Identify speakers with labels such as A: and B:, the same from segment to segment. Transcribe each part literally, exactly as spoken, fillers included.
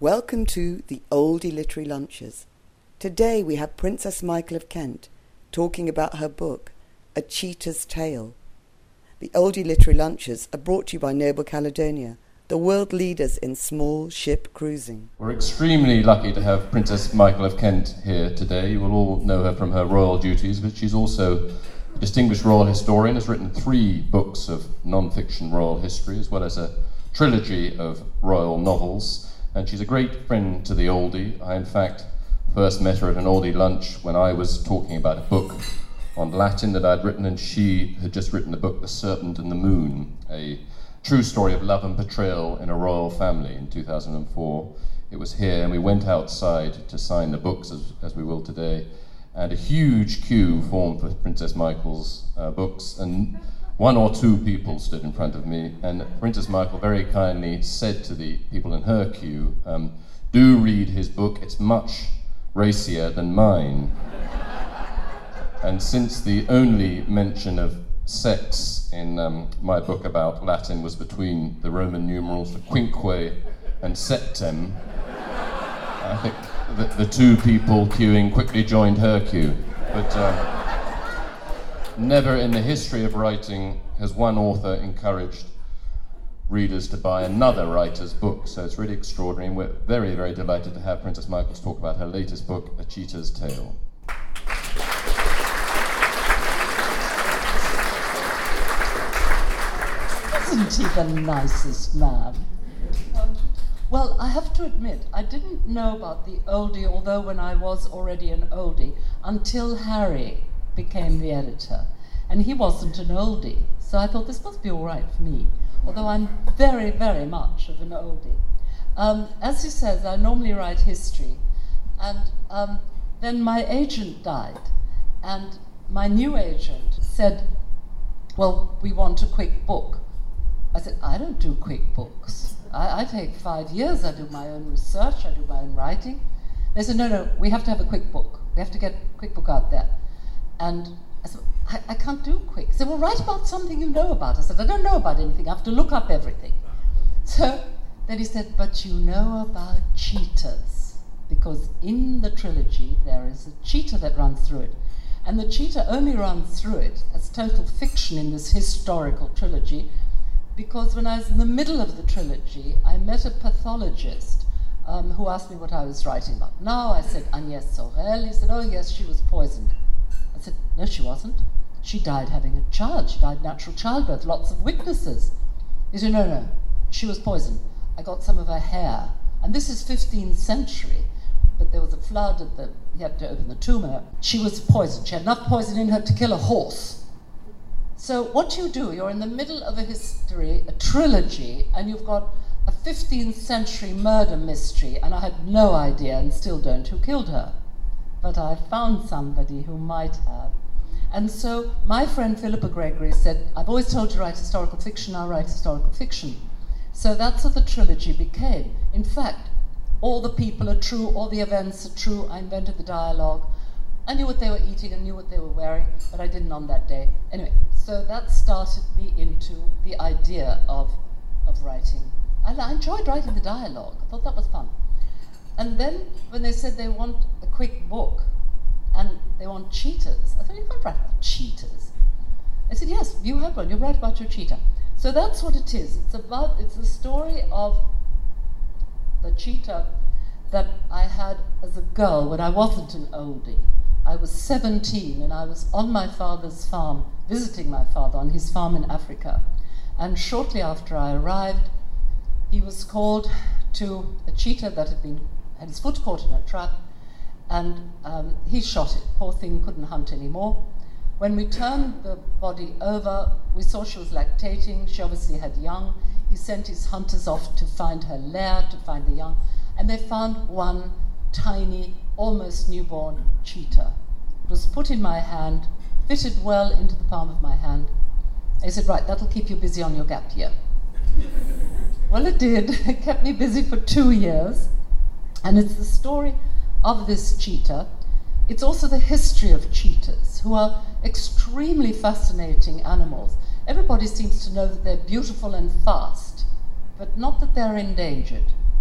A: Welcome to the Oldie Literary Lunches. Today we have Princess Michael of Kent talking about her book, A Cheetah's Tale. The Oldie Literary Lunches are brought to you by Noble Caledonia, the world leaders in small ship cruising.
B: We're extremely lucky to have Princess Michael of Kent here today. You will all know her from her royal duties, but she's also a distinguished royal historian, has written three books of non-fiction royal history, as well as a trilogy of royal novels. And she's a great friend to the oldie. I, in fact, first met her at an oldie lunch when I was talking about a book on Latin that I'd written, and she had just written the book The Serpent and the Moon, a true story of love and betrayal in a royal family in two thousand four. It was here, and we went outside to sign the books, as, as we will today, and a huge queue formed for Princess Michael's uh, books, and one or two people stood in front of me, and Princess Michael very kindly said to the people in her queue, um, do read his book, it's much racier than mine. And since the only mention of sex in um, my book about Latin was between the Roman numerals for quinque and septem, I think the, the two people queuing quickly joined her queue. But uh, never in the history of writing has one author encouraged readers to buy another writer's book, so it's really extraordinary, and we're very, very delighted to have Princess Michael talk about her latest book, A Cheetah's Tale.
C: Isn't he the nicest man? Um, well, I have to admit, I didn't know about the oldie, although when I was already an oldie, until Harry became the editor. And he wasn't an oldie, so I thought this must be all right for me, although I'm very, very much of an oldie. Um, as he says, I normally write history, and um, then my agent died, and my new agent said, well, we want a quick book. I said, I don't do quick books. I, I take five years, I do my own research, I do my own writing. They said, no, no, we have to have a quick book. We have to get a quick book out there. And I said, I, I can't do quick. He said, well, write about something you know about. I said, I don't know about anything. I have to look up everything. So then he said, but you know about cheetahs, because in the trilogy there is a cheetah that runs through it. And the cheetah only runs through it as total fiction in this historical trilogy, because when I was in the middle of the trilogy, I met a pathologist um, who asked me what I was writing about. Now I said, Agnès Sorel. He said, oh yes, she was poisoned. I said, no, she wasn't. She died having a child. She died natural childbirth, lots of witnesses. He said, no, no, she was poisoned. I got some of her hair. And this is fifteenth century, but there was a flood, at the, he had to open the tomb. She was poisoned. She had enough poison in her to kill a horse. So what you do, you're in the middle of a history, a trilogy, and you've got a fifteenth century murder mystery, and I had no idea, and still don't, who killed her. But I found somebody who might have. And so my friend Philippa Gregory said, I've always told you to write historical fiction, I'll write historical fiction. So that's what the trilogy became. In fact, all the people are true, all the events are true. I invented the dialogue. I knew what they were eating, I knew what they were wearing, but I didn't on that day. Anyway, so that started me into the idea of, of writing. I, I enjoyed writing the dialogue. I thought that was fun. And then when they said they want a quick book and they want cheetahs, I thought, you can't write about cheetahs. I said, yes, you have one, you write about your cheetah. So that's what it is. It's about, it's the story of the cheetah that I had as a girl when I wasn't an oldie. I was seventeen and I was on my father's farm, visiting my father on his farm in Africa. And shortly after I arrived, he was called to a cheetah that had been had his foot caught in a trap, and um, he shot it. Poor thing couldn't hunt anymore. When we turned the body over, we saw she was lactating. She obviously had young. He sent his hunters off to find her lair, to find the young, and they found one tiny, almost newborn cheetah. It was put in my hand, fitted well into the palm of my hand. They said, right, that'll keep you busy on your gap year. Well, it did. It kept me busy for two years. And it's the story of this cheetah. It's also the history of cheetahs, who are extremely fascinating animals. Everybody seems to know that they're beautiful and fast, but not that they're endangered.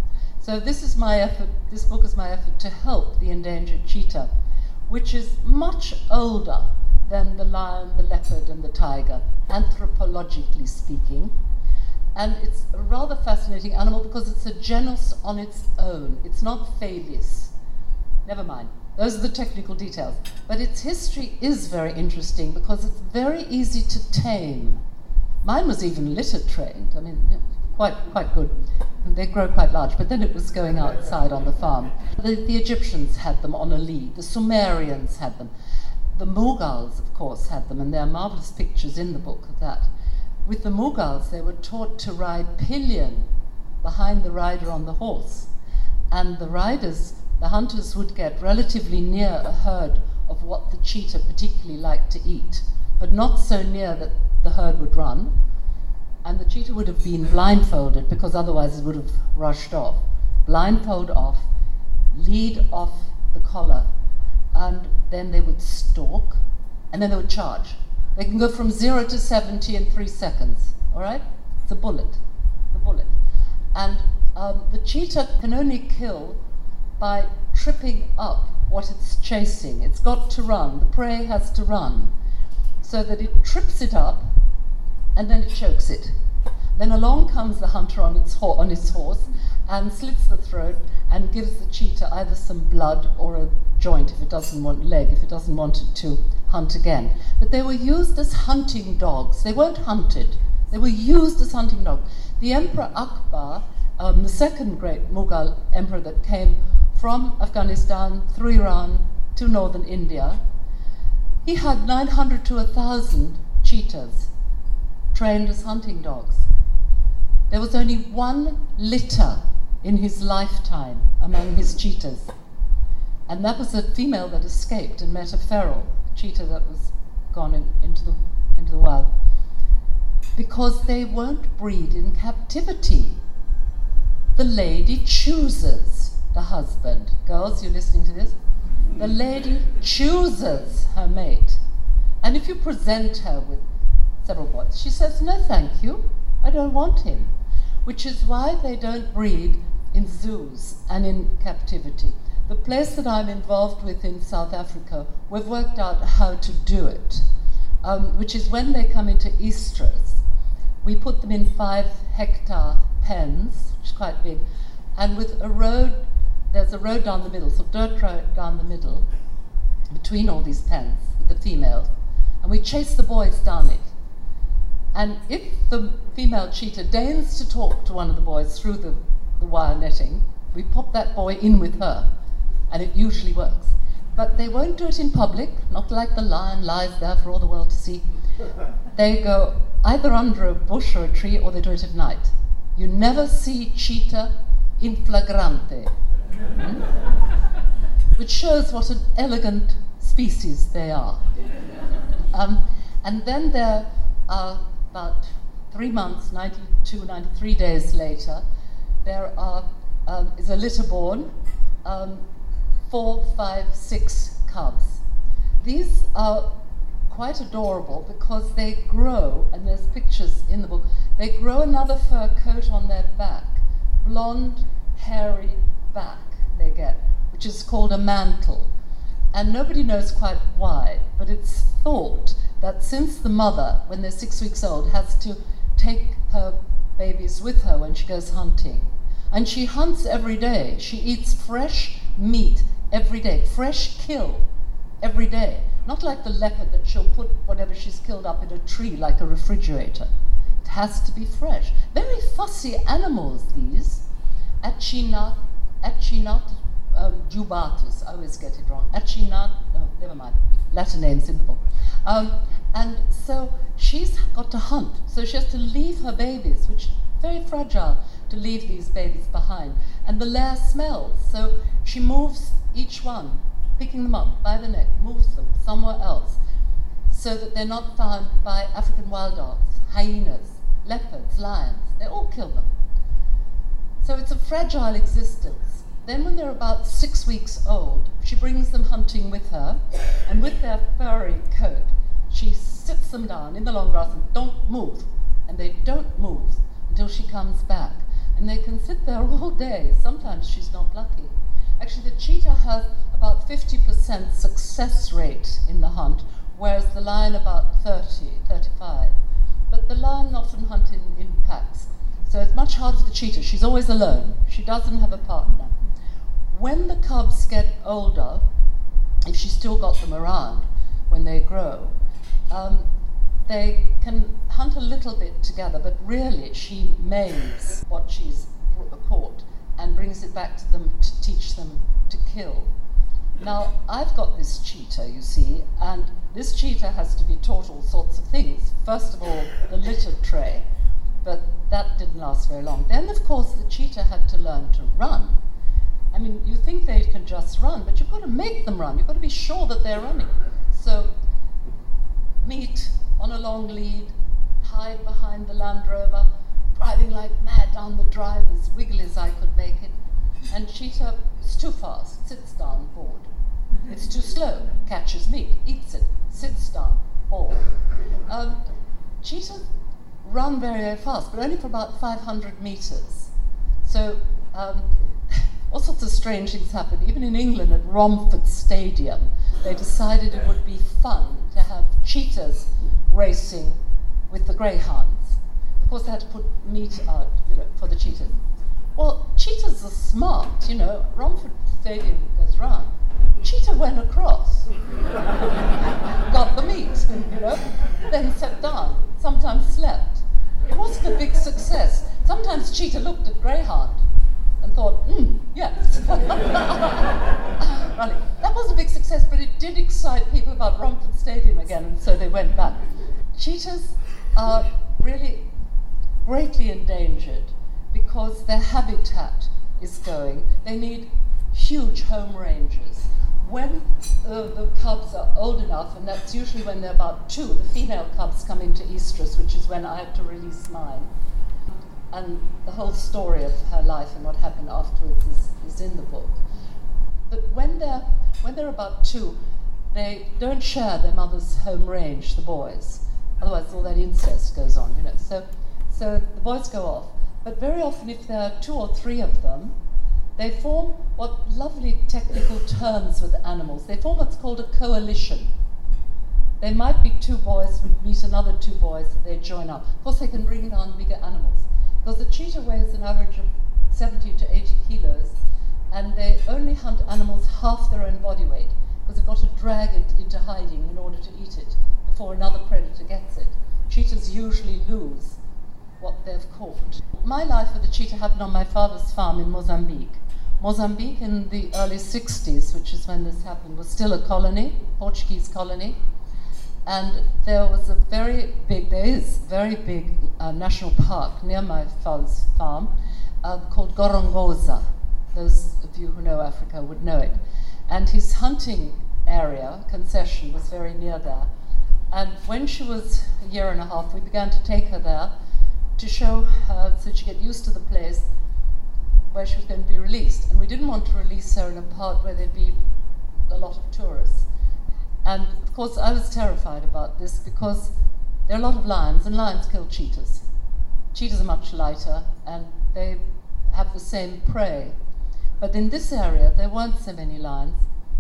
C: So this is my effort, this book is my effort to help the endangered cheetah, which is much older than the lion, the leopard, and the tiger, anthropologically speaking. And it's a rather fascinating animal because it's a genus on its own. It's not Fabius. Never mind. Those are the technical details. But its history is very interesting because it's very easy to tame. Mine was even litter trained. I mean, quite quite good. And they grow quite large, but then it was going outside on the farm. The, the Egyptians had them on a lead. The Sumerians had them. The Mughals, of course, had them, and there are marvelous pictures in the book of that. With the Mughals, they were taught to ride pillion behind the rider on the horse. And the riders, the hunters, would get relatively near a herd of what the cheetah particularly liked to eat, but not so near that the herd would run. And the cheetah would have been blindfolded because otherwise it would have rushed off. Blindfold off, lead off the collar, and then they would stalk, and then they would charge. They can go from zero to seventy in three seconds, all right? It's a bullet, the bullet. And um, the cheetah can only kill by tripping up what it's chasing. It's got to run, the prey has to run, so that it trips it up, and then it chokes it. Then along comes the hunter on its, ho- on his horse and slits the throat and gives the cheetah either some blood or a joint if it doesn't want leg, if it doesn't want it to hunt again. But they were used as hunting dogs. They weren't hunted. They were used as hunting dogs. The Emperor Akbar, um, the second great Mughal emperor that came from Afghanistan through Iran to northern India, he had nine hundred to one thousand cheetahs trained as hunting dogs. There was only one litter in his lifetime among his cheetahs. And that was a female that escaped and met a feral cheetah that was gone in, into, the, into the wild. Because they won't breed in captivity. The lady chooses the husband. Girls, you're listening to this? The lady chooses her mate. And if you present her with several boys, she says, no thank you, I don't want him. Which is why they don't breed in zoos and in captivity. The place that I'm involved with in South Africa, we've worked out how to do it, um, which is when they come into estrus, we put them in five hectare pens, which is quite big, and with a road, there's a road down the middle, so dirt road down the middle, between all these pens with the females, and we chase the boys down it. And if the female cheetah deigns to talk to one of the boys through the, the wire netting, we pop that boy in with her, and it usually works. But they won't do it in public, not like the lion lies there for all the world to see. They go either under a bush or a tree, or they do it at night. You never see cheetah in flagrante, hmm? Which shows what an elegant species they are. Um, and then there are about three months, ninety-two, ninety-three days later, there are, um, is a litter born, um, four, five, six cubs. These are quite adorable because they grow, and there's pictures in the book, they grow another fur coat on their back, blonde, hairy back they get, which is called a mantle. And nobody knows quite why, but it's thought that since the mother, when they're six weeks old, has to take her babies with her when she goes hunting, and she hunts every day, she eats fresh meat every day, fresh kill every day. Not like the leopard that she'll put whatever she's killed up in a tree like a refrigerator. It has to be fresh. Very fussy animals, these. Achinat, Achinat um, jubatus, I always get it wrong. Achinat, oh, never mind, Latin names in the book. Um, and so she's got to hunt. So she has to leave her babies, which is very fragile to leave these babies behind. And the lair smells, so she moves each one, picking them up by the neck, moves them somewhere else, so that they're not found by African wild dogs, hyenas, leopards, lions. They all kill them. So it's a fragile existence. Then when they're about six weeks old, she brings them hunting with her, and with their furry coat, she sits them down in the long grass and don't move. And they don't move until she comes back. and they can sit there all day. Sometimes she's not lucky. Actually, the cheetah has about fifty percent success rate in the hunt, whereas the lion about thirty, thirty-five. But the lion often hunt in, in packs, so it's much harder for the cheetah. She's always alone. She doesn't have a partner. When the cubs get older, if she's still got them around when they grow, um, they can hunt a little bit together, but really she maims what she's caught and brings it back to them to teach them to kill. Now, I've got this cheetah, you see, and this cheetah has to be taught all sorts of things. First of all, the litter tray, but that didn't last very long. Then, of course, the cheetah had to learn to run. I mean, you think they can just run, but you've got to make them run. You've got to be sure that they're running. So, meat on a long lead, hide behind the Land Rover, driving like mad down the drive, as wiggly as I could make it. And cheetah is too fast, sits down, bored. It's too slow, catches meat, eats it, sits down, bored. Um, cheetahs run very, very fast, but only for about five hundred meters. So um, all sorts of strange things happen. Even in England at Romford Stadium, they decided it would be fun to have cheetahs racing with the greyhounds. Of course, they had to put meat out, you know, for the cheetahs. Well, cheetahs are smart, you know. Romford Stadium goes round. Cheetah went across, got the meat, you know, then sat down, sometimes slept. It wasn't a big success. Sometimes cheetah looked at greyhound and thought, hmm, yes. Running. That was a big success, but it did excite people about Romford Stadium again, and so they went back. Cheetahs are really greatly endangered because their habitat is going. They need huge home ranges. When uh, the cubs are old enough, and that's usually when they're about two, the female cubs come into estrus, which is when I have to release mine. And the whole story of her life and what happened afterwards is, is in the book. But when they're, when they're about two, they don't share their mother's home range, the boys. Otherwise all that incest goes on, you know. So, so the boys go off. But very often, if there are two or three of them, they form what lovely technical terms with animals. They form what's called a coalition. They might be two boys who meet another two boys that they join up. Of course, they can bring down bigger animals. Because the cheetah weighs an average of seventy to eighty kilos, and they only hunt animals half their own body weight, because they've got to drag it into hiding in order to eat it before another predator gets it. Cheetahs usually lose what they've caught. My life with the cheetah happened on my father's farm in Mozambique. Mozambique in the early sixties, which is when this happened, was still a colony, Portuguese colony. And there was a very big, there is a very big uh, national park near my father's farm uh, called Gorongosa. Those of you who know Africa would know it. And his hunting area, concession, was very near there. And when she was a year and a half, we began to take her there to show her, so she get used to the place where she was going to be released. And we didn't want to release her in a part where there'd be a lot of tourists. And of course I was terrified about this because there are a lot of lions, and lions kill cheetahs. Cheetahs are much lighter and they have the same prey. But in this area there weren't so many lions.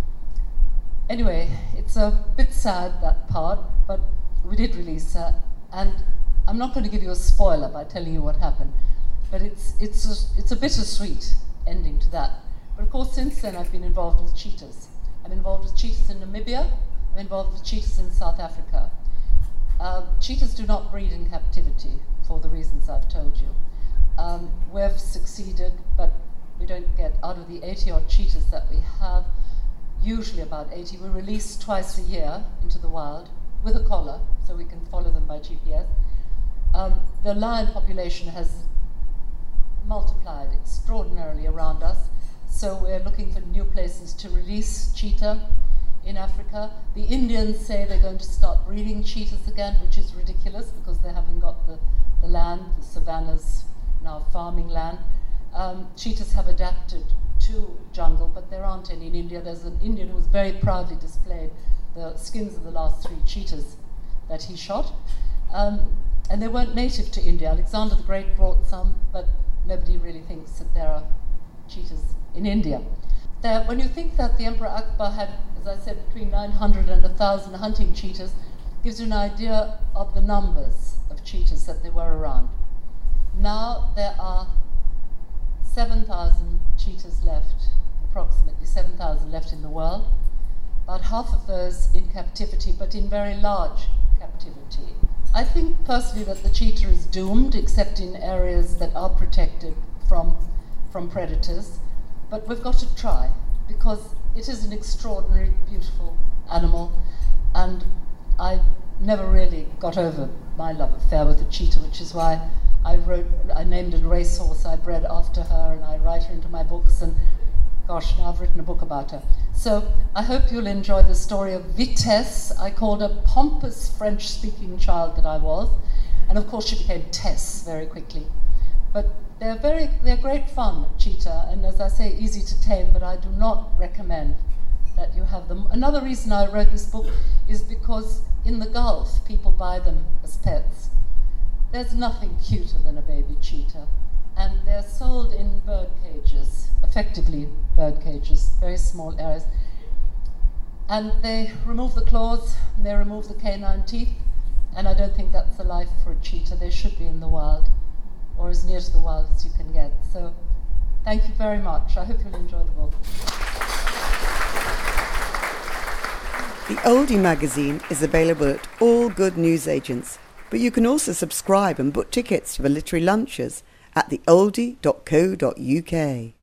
C: Anyway, it's a bit sad, that part, but we did release her. And I'm not going to give you a spoiler by telling you what happened, but it's, it's, a, it's a bittersweet ending to that. But of course, since then I've been involved with cheetahs. I'm involved with cheetahs in Namibia. I'm involved with cheetahs in South Africa. Uh, cheetahs do not breed in captivity for the reasons I've told you. Um, we've succeeded, but we don't get, out of the eighty odd cheetahs that we have, usually about eighty, we release twice a year into the wild with a collar, so we can follow them by G P S. Um, the lion population has multiplied extraordinarily around us, so we're looking for new places to release cheetah in Africa. The Indians say they're going to start breeding cheetahs again, which is ridiculous because they haven't got the, the land, the savannas, now farming land. Um, cheetahs have adapted to jungle, but there aren't any in India. There's an Indian who was very proudly displayed the skins of the last three cheetahs that he shot. Um, and they weren't native to India. Alexander the Great brought some, but nobody really thinks that there are cheetahs in India. There, when you think that the Emperor Akbar had, as I said, between nine hundred and one thousand hunting cheetahs, gives you an idea of the numbers of cheetahs that there were around. Now there are seven thousand cheetahs left, approximately seven thousand left in the world, about half of those in captivity, but in very large captivity. I think personally that the cheetah is doomed, except in areas that are protected from, from predators, but we've got to try, because it is an extraordinary, beautiful animal, and I never really got over my love affair with the cheetah, which is why I wrote, I named it Racehorse. I bred after her, and I write her into my books, and gosh, now I've written a book about her. So I hope you'll enjoy the story of Vitesse. I called a pompous French-speaking child that I was, and of course she became Tess very quickly. But they're very, they're great fun, cheetah, and as I say, easy to tame, but I do not recommend that you have them. Another reason I wrote this book is because in the Gulf, people buy them as pets. There's nothing cuter than a baby cheetah, and they're sold in bird cages, effectively bird cages, very small areas. And they remove the claws, and they remove the canine teeth, and I don't think that's the life for a cheetah. They should be in the wild, or as near to the wild as you can get. So thank you very much. I hope you'll enjoy the book.
A: The Oldie magazine is available at all good newsagents, but you can also subscribe and book tickets to the literary lunches at the oldie dot co dot uk.